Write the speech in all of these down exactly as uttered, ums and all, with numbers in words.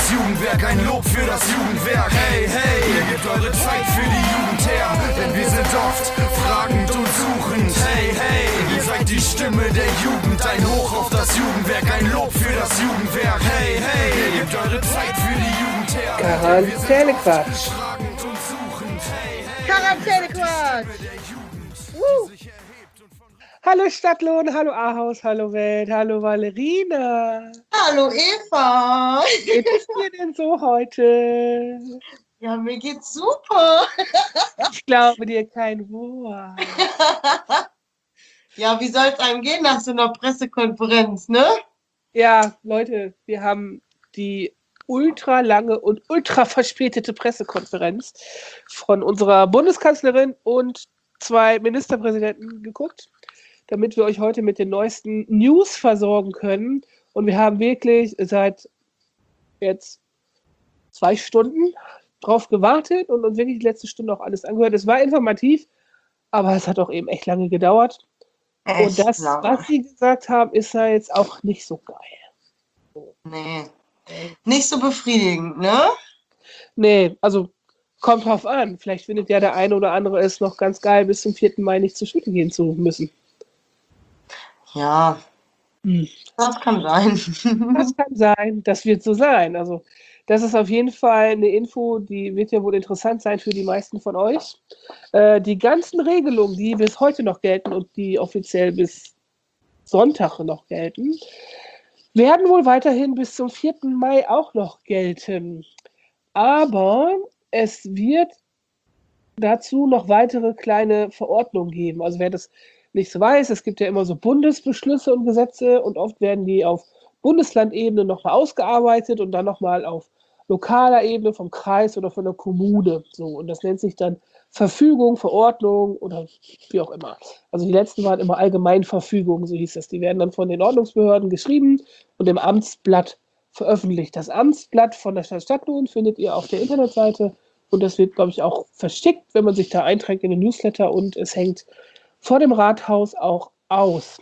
Jugendwerk, ein Lob für das Jugendwerk. Hey, hey, ihr gebt eure Zeit für die Jugend her, denn wir sind oft fragend und suchend. Hey, hey, ihr seid die Stimme der Jugend, ein Hoch auf das Jugendwerk, ein Lob für das Jugendwerk. Hey, hey, ihr gebt eure Zeit für die Jugend her. Quarantänequatsch. Quarantänequatsch. Uh. Hallo Stadtlohn, hallo Ahaus, hallo Welt, hallo Valerina. Hallo Eva. Wie geht es dir denn so heute? Ja, mir geht's super. Ich glaube dir kein Wort. Ja, wie soll es einem gehen nach so einer Pressekonferenz, ne? Ja, Leute, wir haben die ultra lange und ultra verspätete Pressekonferenz von unserer Bundeskanzlerin und zwei Ministerpräsidenten geguckt, damit wir euch heute mit den neuesten News versorgen können. Und wir haben wirklich seit jetzt zwei Stunden drauf gewartet und uns wirklich die letzte Stunde auch alles angehört. Es war informativ, aber es hat auch eben echt lange gedauert. Echt und das, lange. was sie gesagt haben, ist ja jetzt auch nicht so geil. So. Nee, nicht so befriedigend, ne? Nee, also kommt drauf an. Vielleicht findet ja der eine oder andere es noch ganz geil, bis zum vierten Mai nicht zur Schule gehen zu müssen. Ja, Hm. das kann sein. Das kann sein, das wird so sein. Also das ist auf jeden Fall eine Info, die wird ja wohl interessant sein für die meisten von euch. Äh, die ganzen Regelungen, die bis heute noch gelten und die offiziell bis Sonntag noch gelten, werden wohl weiterhin bis zum vierten Mai auch noch gelten. Aber es wird dazu noch weitere kleine Verordnungen geben. Also wer das nicht so weiß, es gibt ja immer so Bundesbeschlüsse und Gesetze und oft werden die auf Bundeslandebene nochmal ausgearbeitet und dann nochmal auf lokaler Ebene vom Kreis oder von der Kommune. So, und das nennt sich dann Verfügung, Verordnung oder wie auch immer. Also die letzten waren immer Allgemeinverfügungen, so hieß das. Die werden dann von den Ordnungsbehörden geschrieben und im Amtsblatt veröffentlicht. Das Amtsblatt von der Stadt Stadtlohn findet ihr auf der Internetseite und das wird, glaube ich, auch verschickt, wenn man sich da einträgt in den Newsletter und es hängt vor dem Rathaus auch aus.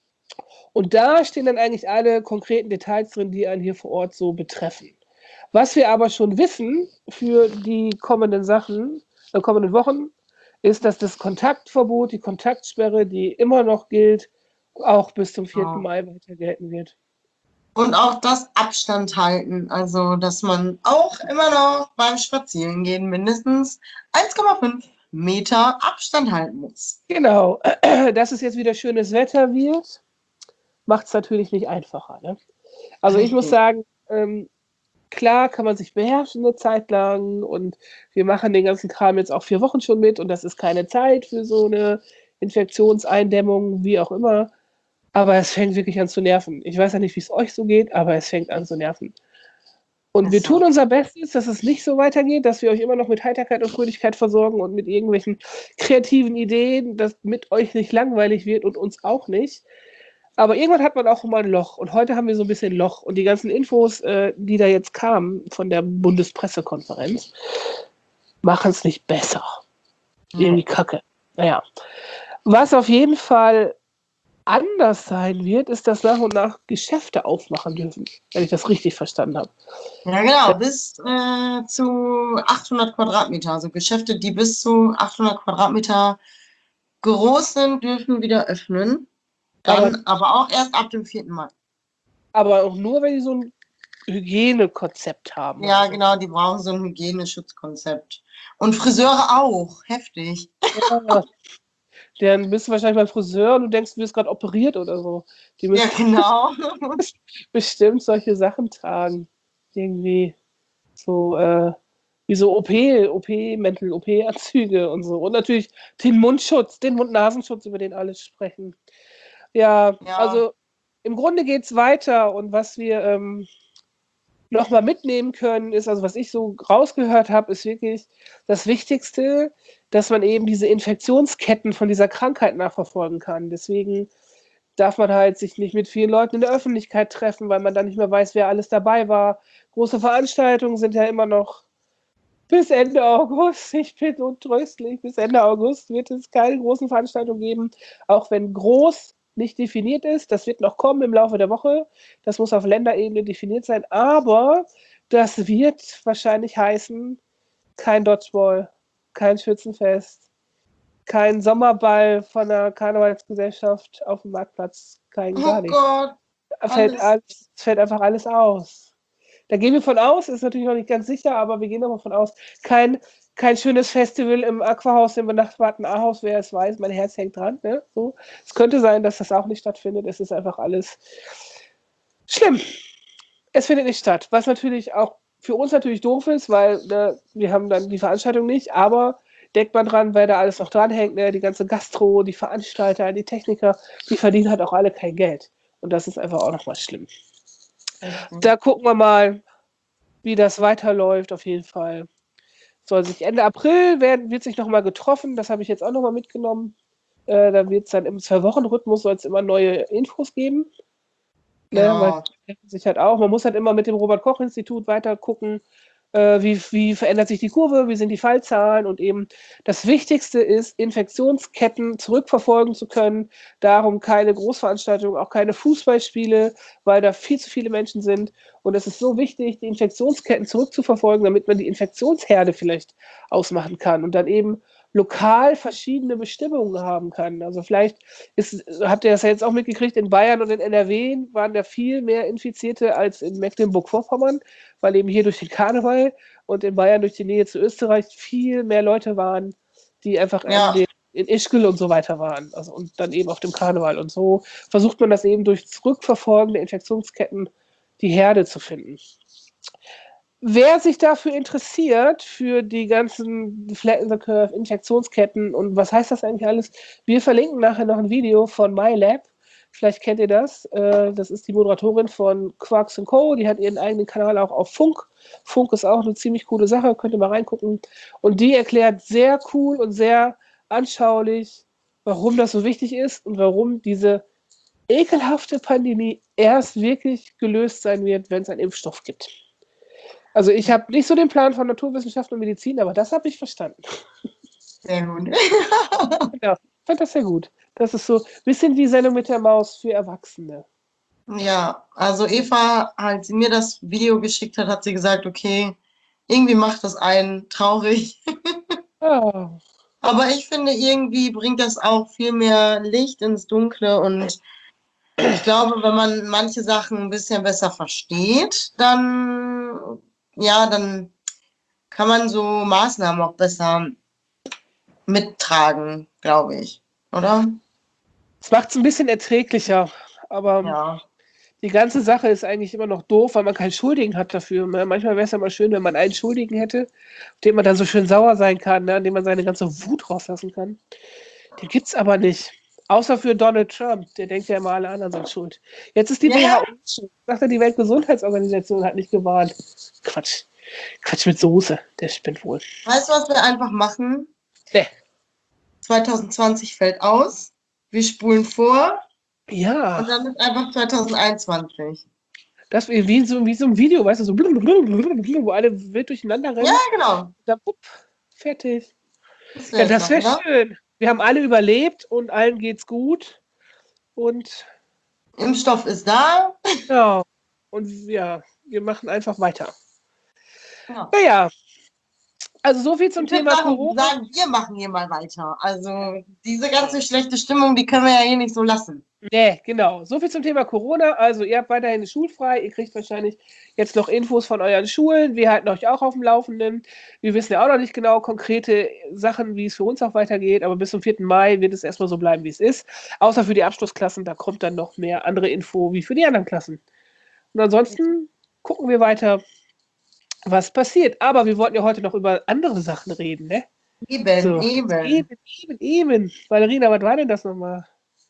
Und da stehen dann eigentlich alle konkreten Details drin, die einen hier vor Ort so betreffen. Was wir aber schon wissen für die kommenden Sachen, äh, kommenden Wochen, ist, dass das Kontaktverbot, die Kontaktsperre, die immer noch gilt, auch bis zum vierten Ja. Mai weiter gelten wird. Und auch das Abstand halten, also dass man auch immer noch beim Spazierengehen mindestens eins Komma fünf Meter Abstand halten muss. Genau, dass es jetzt wieder schönes Wetter wird, macht es natürlich nicht einfacher. Ne? Also ich muss sagen, ähm, klar kann man sich beherrschen eine Zeit lang und wir machen den ganzen Kram jetzt auch vier Wochen schon mit und das ist keine Zeit für so eine Infektionseindämmung, wie auch immer. Aber es fängt wirklich an zu nerven. Ich weiß ja nicht, wie es euch so geht, aber es fängt an zu nerven. Und wir tun unser Bestes, dass es nicht so weitergeht, dass wir euch immer noch mit Heiterkeit und Fröhlichkeit versorgen und mit irgendwelchen kreativen Ideen, dass mit euch nicht langweilig wird und uns auch nicht. Aber irgendwann hat man auch immer ein Loch. Und heute haben wir so ein bisschen Loch. Und die ganzen Infos, äh, die da jetzt kamen von der Bundespressekonferenz, machen es nicht besser. Irgendwie kacke. Naja. Was auf jeden Fall anders sein wird, ist, dass nach und nach Geschäfte aufmachen dürfen, wenn ich das richtig verstanden habe. Ja, genau, bis äh, zu achthundert Quadratmeter. Also Geschäfte, die bis zu achthundert Quadratmeter groß sind, dürfen wieder öffnen. Dann aber, aber auch erst ab dem vierten Mai. Aber auch nur, wenn die so ein Hygienekonzept haben. Ja, so. Genau, die brauchen so ein Hygieneschutzkonzept. Und Friseure auch, heftig. Ja. Dann bist du wahrscheinlich beim Friseur und du denkst, du wirst gerade operiert oder so. Die müssen ja, genau. bestimmt solche Sachen tragen. Irgendwie so, äh, wie so O P, O P-Mäntel, O P-Anzüge und so. Und natürlich den Mundschutz, den Mund-Nasenschutz, über den alle sprechen. Ja, ja. Also im Grunde geht es weiter und was wir ähm, nochmal mitnehmen können, ist, also was ich so rausgehört habe, ist wirklich das Wichtigste, dass man eben diese Infektionsketten von dieser Krankheit nachverfolgen kann. Deswegen darf man halt sich nicht mit vielen Leuten in der Öffentlichkeit treffen, weil man dann nicht mehr weiß, wer alles dabei war. Große Veranstaltungen sind ja immer noch bis Ende August. Ich bin untröstlich. Bis Ende August wird es keine großen Veranstaltungen geben, auch wenn groß nicht definiert ist. Das wird noch kommen im Laufe der Woche. Das muss auf Länderebene definiert sein. Aber das wird wahrscheinlich heißen, kein Dodgeball, kein Schützenfest, kein Sommerball von der Karnevalsgesellschaft auf dem Marktplatz, kein gar Oh nichts. Gott, Fällt alles. alles, es fällt einfach alles aus. Da gehen wir von aus, ist natürlich noch nicht ganz sicher, aber wir gehen nochmal von aus. Kein, kein schönes Festival im Aquahaus, im benachbarten Ahaus, wer es weiß, mein Herz hängt dran. Ne? So. Es könnte sein, dass das auch nicht stattfindet. Es ist einfach alles schlimm. Es findet nicht statt, was natürlich auch für uns natürlich doof ist, weil ne, wir haben dann die Veranstaltung nicht, aber denkt man dran, wer da alles noch dranhängt, ne? Die ganze Gastro, die Veranstalter, die Techniker, die verdienen halt auch alle kein Geld. Und das ist einfach auch nochmal schlimm. Da gucken wir mal, wie das weiterläuft, auf jeden Fall. Soll sich Ende April werden, wird sich nochmal getroffen, das habe ich jetzt auch nochmal mitgenommen. Äh, da wird es dann im Zwei-Wochen-Rhythmus soll es immer neue Infos geben. Ne, Ja. weil sich halt auch, man muss halt immer mit dem Robert-Koch-Institut weiter gucken, äh, wie, wie verändert sich die Kurve, wie sind die Fallzahlen und eben das Wichtigste ist, Infektionsketten zurückverfolgen zu können. Darum keine Großveranstaltungen, auch keine Fußballspiele, weil da viel zu viele Menschen sind. Und es ist so wichtig, die Infektionsketten zurückzuverfolgen, damit man die Infektionsherde vielleicht ausmachen kann und dann eben lokal verschiedene Bestimmungen haben kann. Also vielleicht ist, habt ihr das ja jetzt auch mitgekriegt, in Bayern und in N R W waren da viel mehr Infizierte als in Mecklenburg-Vorpommern, weil eben hier durch den Karneval und in Bayern durch die Nähe zu Österreich viel mehr Leute waren, die einfach Ja. in, den, in Ischgl und so weiter waren. Also, und dann eben auf dem Karneval. Und so versucht man das eben durch Zurückverfolgen der Infektionsketten die Herde zu finden. Wer sich dafür interessiert, für die ganzen Flatten the Curve, Infektionsketten und was heißt das eigentlich alles, wir verlinken nachher noch ein Video von MyLab. Vielleicht kennt ihr das. Das ist die Moderatorin von Quarks and Co. Die hat ihren eigenen Kanal auch auf Funk. Funk ist auch eine ziemlich coole Sache, könnt ihr mal reingucken. Und die erklärt sehr cool und sehr anschaulich, warum das so wichtig ist und warum diese ekelhafte Pandemie erst wirklich gelöst sein wird, wenn es einen Impfstoff gibt. Also ich habe nicht so den Plan von Naturwissenschaften und Medizin, aber das habe ich verstanden. Sehr gut. Ja, ich fand das sehr gut. Das ist so ein bisschen wie Sendung mit der Maus für Erwachsene. Ja, also Eva, als sie mir das Video geschickt hat, hat sie gesagt, okay, irgendwie macht das einen traurig. Ja. Aber ich finde, irgendwie bringt das auch viel mehr Licht ins Dunkle und ich glaube, wenn man manche Sachen ein bisschen besser versteht, dann, ja, dann kann man so Maßnahmen auch besser mittragen, glaube ich, oder? Es macht es ein bisschen erträglicher, aber Ja. die ganze Sache ist eigentlich immer noch doof, weil man keinen Schuldigen hat dafür. Manchmal wäre es ja mal schön, wenn man einen Schuldigen hätte, auf den man dann so schön sauer sein kann, ne, an dem man seine ganze Wut rauslassen kann. Den gibt es aber nicht. Außer für Donald Trump, der denkt ja immer, alle anderen sind schuld. Jetzt ist die Ja. W H O schuld. Sagt er, die Weltgesundheitsorganisation hat nicht gewarnt. Quatsch. Quatsch mit Soße. Der spinnt wohl. Weißt du, was wir einfach machen? Nee. zwanzig zwanzig fällt aus, wir spulen vor Ja. und dann ist einfach zwanzig einundzwanzig. Das wie, wie, so, wie so ein Video, weißt du, so wo alle wild durcheinander rennen. Ja, genau. Dann, pup, fertig. Das Ja, wär's das doch, wäre oder? schön. Wir haben alle überlebt und allen geht's gut. Und Impfstoff ist da. ja, und ja, wir machen einfach weiter. Ja. Naja, also so viel zum Ich würde Thema sagen, Corona. sagen, wir machen hier mal weiter. Also diese ganze schlechte Stimmung, die können wir ja hier nicht so lassen. Nee, genau. So viel zum Thema Corona. Also ihr habt weiterhin schulfrei. Ihr kriegt wahrscheinlich jetzt noch Infos von euren Schulen. Wir halten euch auch auf dem Laufenden. Wir wissen ja auch noch nicht genau konkrete Sachen, wie es für uns auch weitergeht. Aber bis zum vierten Mai wird es erstmal so bleiben, wie es ist. Außer für die Abschlussklassen. Da kommt dann noch mehr andere Info wie für die anderen Klassen. Und ansonsten gucken wir weiter, was passiert. Aber wir wollten ja heute noch über andere Sachen reden, ne? Eben, So. eben. Eben, eben, eben. Valerina, was war denn das nochmal?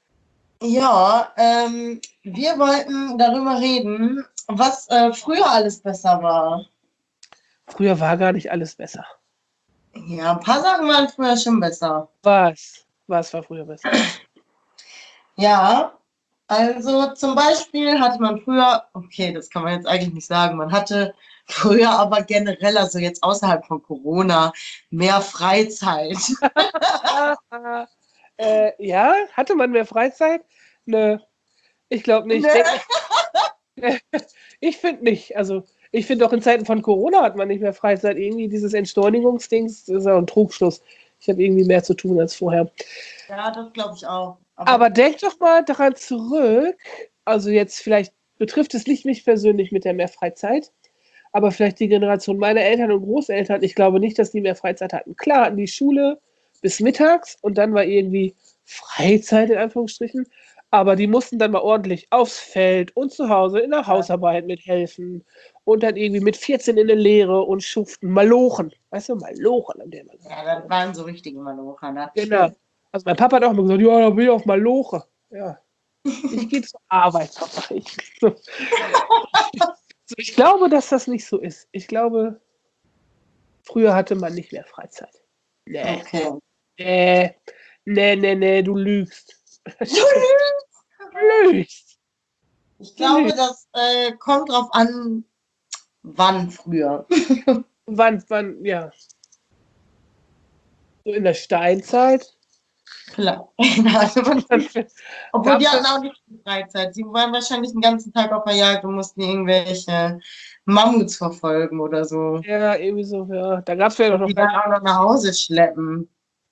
Ja, ähm, wir wollten darüber reden, was äh, früher alles besser war. Früher war gar nicht alles besser. Ja, ein paar Sachen waren früher schon besser. Was? Was war früher besser? Ja, also zum Beispiel hatte man früher, okay, das kann man jetzt eigentlich nicht sagen, man hatte früher aber generell, also jetzt außerhalb von Corona, mehr Freizeit. äh, ja, hatte man mehr Freizeit? Nö, ich glaube nicht. Nö. Ich, ich finde nicht. Also Ich finde auch in Zeiten von Corona hat man nicht mehr Freizeit. Irgendwie dieses Entschleunigungsdings, das ist auch ein Trugschluss. Ich habe irgendwie mehr zu tun als vorher. Ja, das glaube ich auch. Aber, Aber denk doch mal daran zurück. Also jetzt vielleicht betrifft es nicht mich persönlich mit der mehr Freizeit, aber vielleicht die Generation meiner Eltern und Großeltern. Ich glaube nicht, dass die mehr Freizeit hatten. Klar hatten die Schule bis mittags und dann war irgendwie Freizeit in Anführungsstrichen. Aber die mussten dann mal ordentlich aufs Feld und zu Hause in der Hausarbeit mithelfen und dann irgendwie mit vierzehn in der Lehre und schuften. Malochen. Weißt du, Malochen an der man sagt. ja, das waren so richtige Malocher. Ne? Genau. Also mein Papa hat auch immer gesagt, ja, da bin ich auf Maloche. Ja. Ich gehe zur Arbeit, Papa. Ich, so. So, ich glaube, dass das nicht so ist. Ich glaube, früher hatte man nicht mehr Freizeit. Nee. Okay. Nee, nee, nee, nee, du lügst. Du lügst. Ich glaube, das äh, kommt drauf an, wann früher. Wann, wann, ja. So in der Steinzeit. Klar. Also, obwohl Gab's die hatten das- auch nicht viel Freizeit. Sie waren wahrscheinlich den ganzen Tag auf der Jagd und mussten irgendwelche Mammuts verfolgen oder so. Ja, irgendwie so, ja. Da gab es ja noch. Die dann auch noch nach Hause schleppen.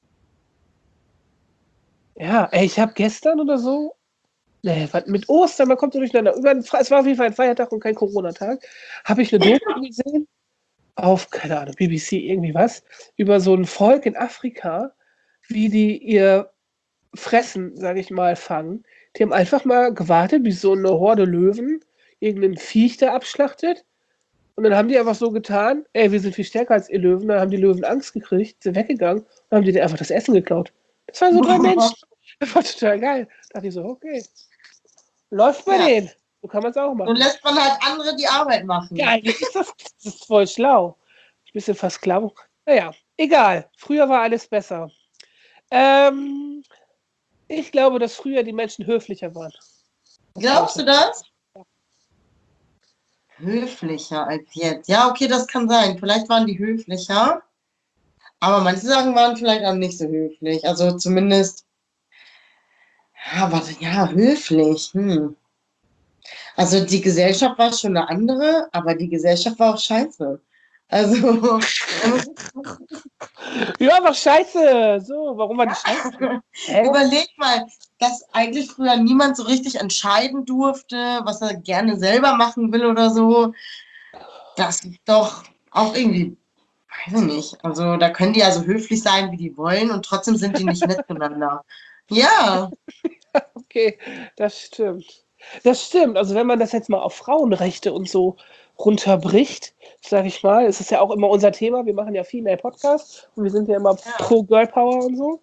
Ja, ey, ich habe gestern oder so, nee, was, mit Ostern, man kommt so durcheinander. Über, den Fre- es war auf jeden Fall ein Feiertag und kein Corona-Tag. Habe ich eine Doku gesehen, auf, keine Ahnung, B B C, irgendwie was, über so ein Volk in Afrika, wie die ihr Fressen, sage ich mal, fangen. Die haben einfach mal gewartet, bis so eine Horde Löwen irgendein Viech da abschlachtet. Und dann haben die einfach so getan, ey, wir sind viel stärker als ihr Löwen. Dann haben die Löwen Angst gekriegt, sind weggegangen und haben die denen einfach das Essen geklaut. Das waren so drei Menschen. Das war total geil. Da dachte ich so, okay. Läuft bei Ja. denen. So kann man es auch So machen. lässt man halt andere die Arbeit machen. Ja, eigentlich ist das, das ist voll schlau. Ein bisschen Versklavung. Naja, egal. Früher war alles besser. Ähm, ich glaube, dass früher die Menschen höflicher waren. Glaubst du das? Höflicher als jetzt. Ja, okay, das kann sein. Vielleicht waren die höflicher. Aber manche Sachen waren vielleicht auch nicht so höflich. Also zumindest, ja, warte, ja, höflich. Hm. Also die Gesellschaft war schon eine andere, aber die Gesellschaft war auch scheiße. Also, Ja, aber scheiße. So, warum war die scheiße? Hä? überleg mal, dass eigentlich früher niemand so richtig entscheiden durfte, was er gerne selber machen will oder so. Das ist doch auch irgendwie, weiß ich nicht. Also da können die also höflich sein, wie die wollen und trotzdem sind die nicht nett zueinander. Ja, Okay, das stimmt. Das stimmt. Also wenn man das jetzt mal auf Frauenrechte und so runterbricht, sage ich mal, es ist ja auch immer unser Thema, wir machen ja Female Podcast und wir sind ja immer Ja. pro Girl Power und so,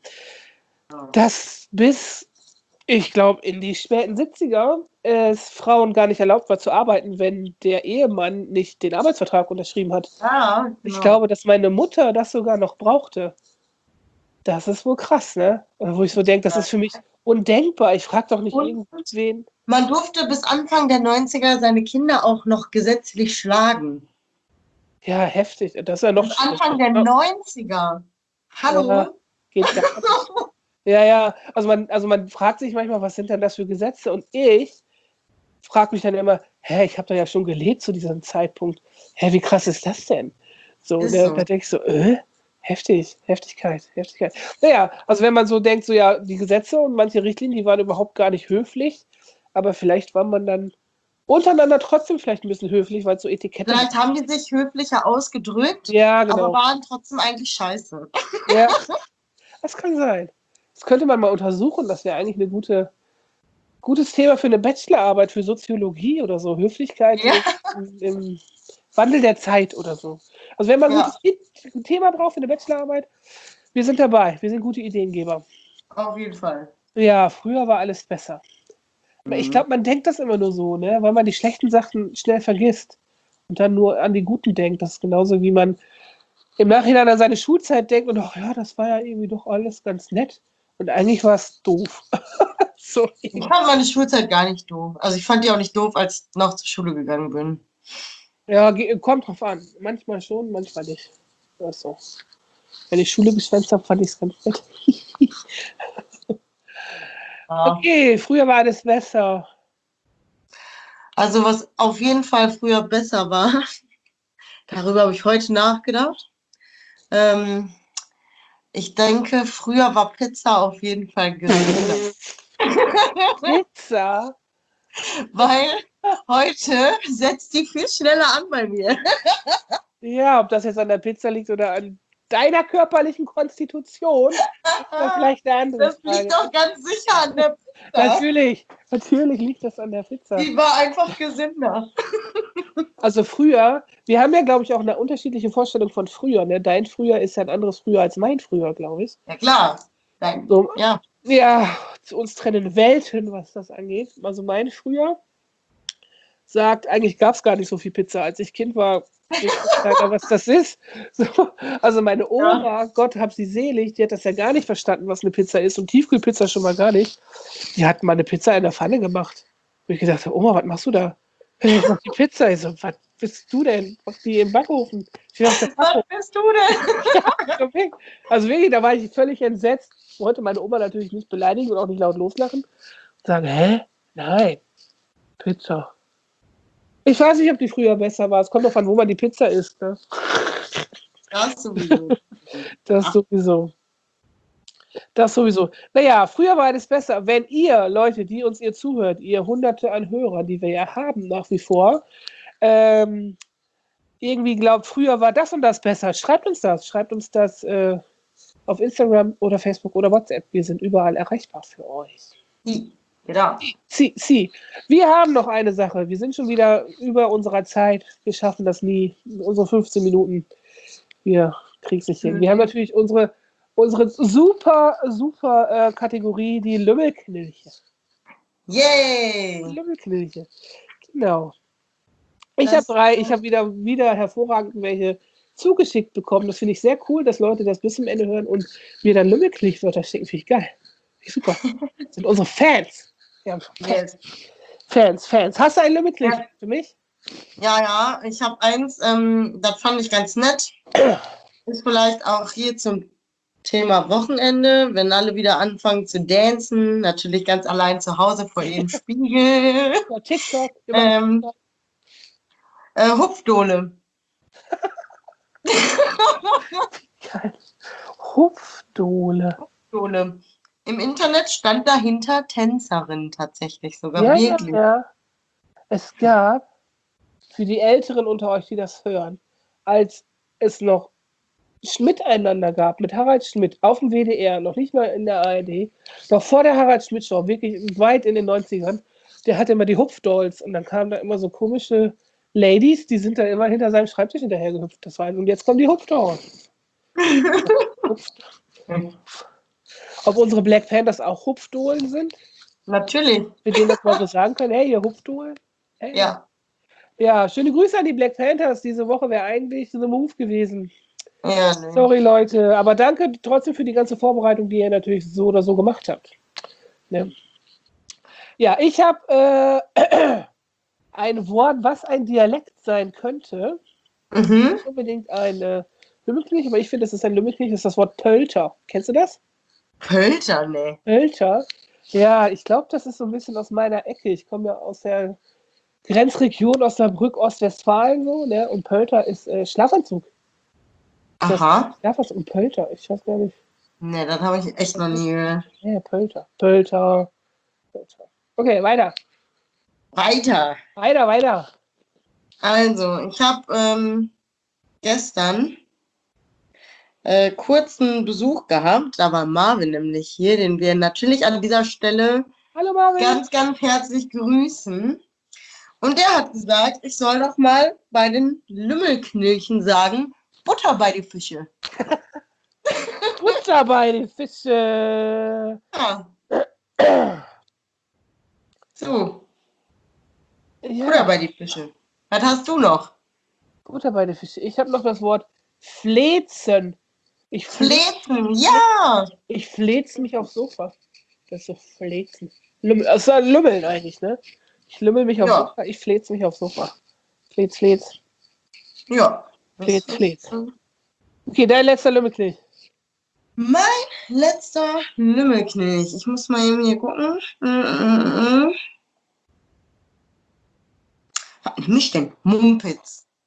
dass bis, ich glaube, in die späten siebziger es Frauen gar nicht erlaubt war zu arbeiten, wenn der Ehemann nicht den Arbeitsvertrag unterschrieben hat. ja, Ich genau. glaube, dass meine Mutter das sogar noch brauchte. Das ist wohl krass, ne? Wo ich so denke, das ist für mich undenkbar. Ich frage doch nicht Und- irgendwen. Man durfte bis Anfang der neunziger seine Kinder auch noch gesetzlich schlagen. Ja, heftig. Das ist ja noch Bis Anfang der noch- neunziger. Hallo? Ja. geht gar nicht. Ja, ja. Also man, also man fragt sich manchmal, was sind denn das für Gesetze? Und ich frage mich dann immer, hä, ich habe da ja schon gelebt zu diesem Zeitpunkt. Hä, wie krass ist das denn? So, Ist da, so. da denke ich so, äh, heftig, Heftigkeit, Heftigkeit. Naja, also wenn man so denkt, so ja, die Gesetze und manche Richtlinien, die waren überhaupt gar nicht höflich, aber vielleicht war man dann untereinander trotzdem vielleicht ein bisschen höflich, weil es so Etikette Vielleicht haben die sich höflicher ausgedrückt, Ja, aber genau. waren trotzdem eigentlich scheiße. Ja, das kann sein. Das könnte man mal untersuchen. Das wäre eigentlich eine gute, gutes Thema für eine Bachelorarbeit für Soziologie oder so. Höflichkeit Ja. im, im Wandel der Zeit oder so. Also wenn man ein Ja. gutes I- Thema braucht für eine Bachelorarbeit, wir sind dabei. Wir sind gute Ideengeber. Auf jeden Fall. Ja, früher war alles besser. Aber ich Mhm. glaube, man denkt das immer nur so, ne? Weil man die schlechten Sachen schnell vergisst und dann nur an die guten denkt. Das ist genauso, wie man im Nachhinein an seine Schulzeit denkt und ach ja, das war ja irgendwie doch alles ganz nett. Und eigentlich war es doof. so, Ich fand meine Schulzeit gar nicht doof. Also ich fand die auch nicht doof, als ich noch zur Schule gegangen bin. ja, ge- kommt drauf an. Manchmal schon, manchmal nicht. Das ist so. Wenn ich Schule geschwänzt habe, fand ich es ganz nett. Ja. Okay, früher war alles besser. Also was auf jeden Fall früher besser war, Darüber habe ich heute nachgedacht. Ähm, ich denke, früher war Pizza auf jeden Fall gesünder. Pizza? Weil heute setzt die viel schneller an bei mir. Ja, ob das jetzt an der Pizza liegt oder an deiner körperlichen Konstitution, ist ja vielleicht eine andere Das Frage. liegt doch ganz sicher an der Pizza. Natürlich, natürlich liegt das an der Pizza. Die war einfach gesünder. Also früher, wir haben ja, glaube ich, auch eine unterschiedliche Vorstellung von früher. Ne? Dein Früher ist ja ein anderes Früher als mein Früher, glaube ich. Ja, klar. Nein. So, Ja. Ja, zu uns trennen Welten, was das angeht. Also mein Früher sagt, eigentlich gab es gar nicht so viel Pizza. Als ich Kind war, ich weiß nicht, was das ist. So, also meine Oma, ja. Gott hab sie selig, die hat das ja gar nicht verstanden, was eine Pizza ist und Tiefkühlpizza schon mal gar nicht. Die hat mal eine Pizza in der Pfanne gemacht. Und ich gedacht, Oma, was machst du da? Ich mach die Pizza. Ich so, was bist du denn? Mach die im Backofen. Ich dachte, was bist du denn? Also wirklich, da war ich völlig entsetzt. Wollte meine Oma natürlich nicht beleidigen und auch nicht laut loslachen. Und sagen, hä? Nein. Pizza. Ich weiß nicht, ob die früher besser war. Es kommt doch an, wo man die Pizza isst. Ne? Das sowieso. Das sowieso. Das sowieso. Naja, früher war alles besser. Wenn ihr, Leute, die uns ihr zuhört, ihr Hunderte an Hörern, die wir ja haben nach wie vor, ähm, irgendwie glaubt, früher war das und das besser, schreibt uns das. Schreibt uns das äh, auf Instagram oder Facebook oder WhatsApp. Wir sind überall erreichbar für euch. Genau. Sie, sie. Wir haben noch eine Sache. Wir sind schon wieder über unserer Zeit. Wir schaffen das nie. Unsere fünfzehn Minuten. Wir kriegen es nicht hin. Wir haben natürlich unsere, unsere super, super äh, Kategorie, die Lümmelknilche. Yay! Die Lümmelknilche. Genau. Ich habe drei, ich habe wieder, wieder hervorragend welche zugeschickt bekommen. Das finde ich sehr cool, dass Leute das bis zum Ende hören und mir dann Lümmelknilchwörter schicken. Finde ich geil. Finde ich super. Das sind unsere Fans. Ja, Yes. Fans, Fans. Hast du ein Lümmelknilch ja. für mich? Ja, ja. Ich habe eins, ähm, das fand ich ganz nett. Ist vielleicht auch hier zum Thema Wochenende, wenn alle wieder anfangen zu dancen, natürlich ganz allein zu Hause vor ihrem Spiegel. Ja, TikTok. Ähm, äh, Hupfdohle. Geil. Hupfdohle. Hupfdohle. Im Internet stand dahinter Tänzerin tatsächlich sogar. Ja, wirklich. Ja, ja. Es gab, für die Älteren unter euch, die das hören, als es noch Schmidt-einander gab, mit Harald Schmidt auf dem W D R, noch nicht mal in der A R D, noch vor der Harald Schmidt-Show, wirklich weit in den neunzigern, der hatte immer die Hupfdolls und dann kamen da immer so komische Ladies, die sind da immer hinter seinem Schreibtisch hinterher gehüpft. Das war, und jetzt kommen die Hupfdolls. Ob unsere Black Panthers auch Hupfdohlen sind? Natürlich. Mit denen das mal so sagen können, hey, ihr Hupfdohlen? Hey. Ja. Ja, schöne Grüße an die Black Panthers. Diese Woche wäre eigentlich so ein Move gewesen. Ja, nee. Sorry, Leute, aber danke trotzdem für die ganze Vorbereitung, die ihr natürlich so oder so gemacht habt. Ne? Ja, ich habe äh, ein Wort, was ein Dialekt sein könnte. Mhm. Nicht unbedingt ein äh, Lümmelknilch, aber ich finde, es ist ein Lümmelknilch, das ist das Wort Pölter. Kennst du das? Pölter, ne. Pölter? Ja, ich glaube, das ist so ein bisschen aus meiner Ecke. Ich komme ja aus der Grenzregion Osnabrück, Ostwestfalen so, ne? Und Pölter ist äh, Schlafanzug. Aha. Schlafanzug und Pölter, ich weiß gar nicht. Ne, das habe ich echt noch nie gehört. Ja, Pölter. Pölter. Pölter. Okay, weiter. Weiter. Weiter, weiter. Also, ich habe ähm, gestern äh, kurzen Besuch gehabt. Da war Marvin nämlich hier, den wir natürlich an dieser Stelle Hallo Marvin. ganz, ganz herzlich grüßen. Und der hat gesagt, ich soll doch mal bei den Lümmelknilchen sagen, Butter bei die Fische. Butter bei die Fische. Ja. So. Ja. Butter bei die Fische. Was hast du noch? Butter bei die Fische. Ich habe noch das Wort flezen. Ich Flezen, ja. Ich flez mich aufs Sofa. Das ist so flezen. Lümmel, das ist Lümmeln eigentlich, ne? Ich lümmel mich aufs Ja. Sofa, ich flez mich aufs Sofa. Flez, flez. Ja. Flez, flez. Okay, dein letzter Lümmelknilch. Mein letzter Lümmelknilch. Ich muss mal eben hier gucken. Mm, mm, mm. Was nehme ich denn? Mumpitz.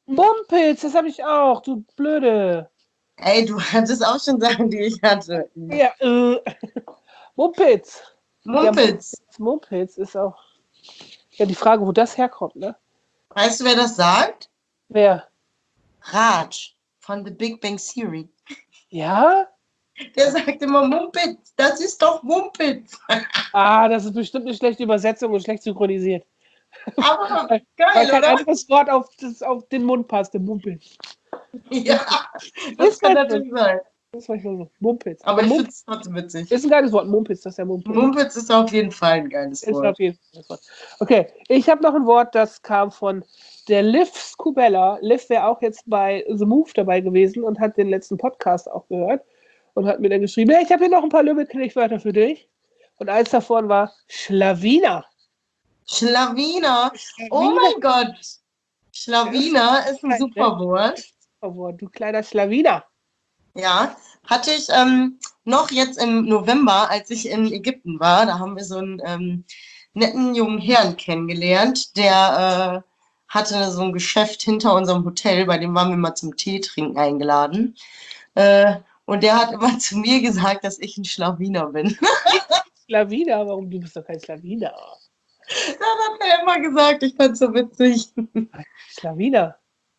Mumpitz, das habe ich auch, du Blöde. Ey, du hattest auch schon Sachen, die ich hatte. Ja, äh. Mumpitz. Mumpitz. Ja, Mumpitz ist auch. Ja, die Frage, wo das herkommt, ne? Weißt du, wer das sagt? Wer? Raj von The Big Bang Theory. Ja? Der sagt immer Mumpitz. Das ist doch Mumpitz. Ah, das ist bestimmt eine schlechte Übersetzung und schlecht synchronisiert. Aber Weil geil, kein oder? anderes Wort auf, das, auf den Mund passt, der Mumpitz. Ja, das Ist kann halt natürlich sein. Das ist manchmal so. Mumpitz. Aber ich Mump- finde es trotzdem witzig. ist ein geiles Wort, Mumpitz, das ist ja Mumpitz. Mumpitz ist auf jeden Fall ein geiles Ist Wort. auf jeden Fall das Wort. Okay, ich habe noch ein Wort, das kam von der Liv Scubella. Liv wäre auch jetzt bei The Move dabei gewesen und hat den letzten Podcast auch gehört und hat mir dann geschrieben, hey, ich habe hier noch ein paar Lübeck-Wörter für dich. Und eins davon war Schlawiner. Schlawiner. Oh mein Gott. Schlawiner ist ein super Wort. Super Wort, du kleiner Schlawiner. Ja, hatte ich ähm, noch jetzt im November, als ich in Ägypten war, da haben wir so einen ähm, netten jungen Herrn kennengelernt, der äh, hatte so ein Geschäft hinter unserem Hotel, bei dem waren wir mal zum Tee trinken eingeladen. Äh, und der hat immer zu mir gesagt, dass ich ein Schlawiner bin. Schlawiner? Warum? Du bist doch kein Schlawiner. Das hat er immer gesagt, ich fand's so witzig. Schlawiner.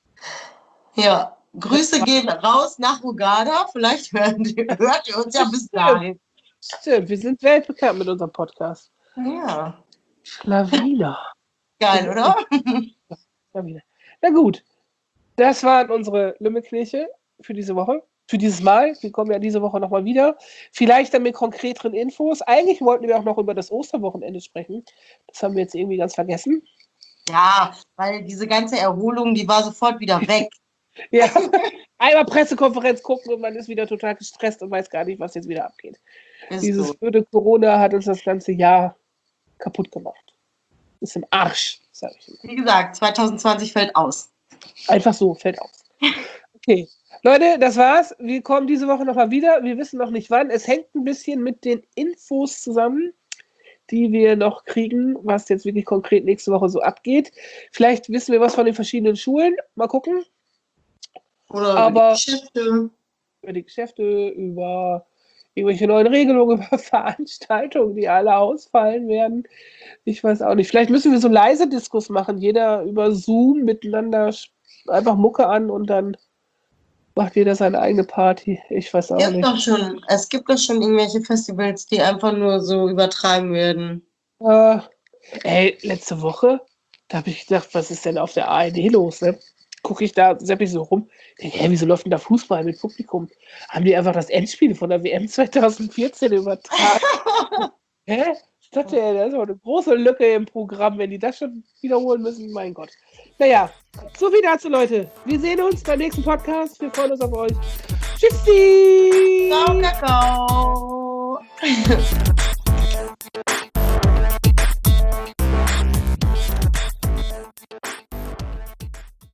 Ja, Grüße gehen raus nach Uganda. Vielleicht hören die, hört ihr uns ja bis dahin. Stimmt, wir sind weltbekannt mit unserem Podcast. Ja, Schlawiner. geil, oder? Schlawiner. Na gut, das waren unsere Lümmelkirche für diese Woche. Für dieses Mal. Wir kommen ja diese Woche nochmal wieder. Vielleicht dann mit konkreteren Infos. Eigentlich wollten wir auch noch über das Osterwochenende sprechen. Das haben wir jetzt irgendwie ganz vergessen. Ja, weil diese ganze Erholung, die war sofort wieder weg. Ja, einmal Pressekonferenz gucken und man ist wieder total gestresst und weiß gar nicht, was jetzt wieder abgeht. Ist Dieses so. blöde Corona hat uns das ganze Jahr kaputt gemacht. Ist im Arsch, sag ich immer. Wie gesagt, zwanzig zwanzig fällt aus. Einfach so, fällt aus. Okay, Leute, das war's. Wir kommen diese Woche nochmal wieder. Wir wissen noch nicht wann. Es hängt ein bisschen mit den Infos zusammen, die wir noch kriegen, was jetzt wirklich konkret nächste Woche so abgeht. Vielleicht wissen wir was von den verschiedenen Schulen. Mal gucken. Oder Aber- die Geschäfte. Über die Geschäfte, über irgendwelche neuen Regelungen, über Veranstaltungen, die alle ausfallen werden. Ich weiß auch nicht. Vielleicht müssen wir so leise Diskurs machen. Jeder über Zoom miteinander sch- einfach Mucke an und dann macht jeder seine eigene Party. Ich weiß auch Es gibt nicht. doch schon, es gibt doch schon irgendwelche Festivals, die einfach nur so übertragen werden. Äh, ey, letzte Woche, da habe ich gedacht, was ist denn auf der A R D los? Ne? Gucke ich da, sepp ich so rum, denke, hä, wieso läuft denn da Fußball mit Publikum? Haben die einfach das Endspiel von der W M zwanzig vierzehn übertragen? Hä? Ich dachte, ey, das ist doch eine große Lücke im Programm, wenn die das schon wiederholen müssen. Mein Gott. Naja, so viel dazu, Leute. Wir sehen uns beim nächsten Podcast. Wir freuen uns auf euch. Tschüssi! Ciao, Kakao!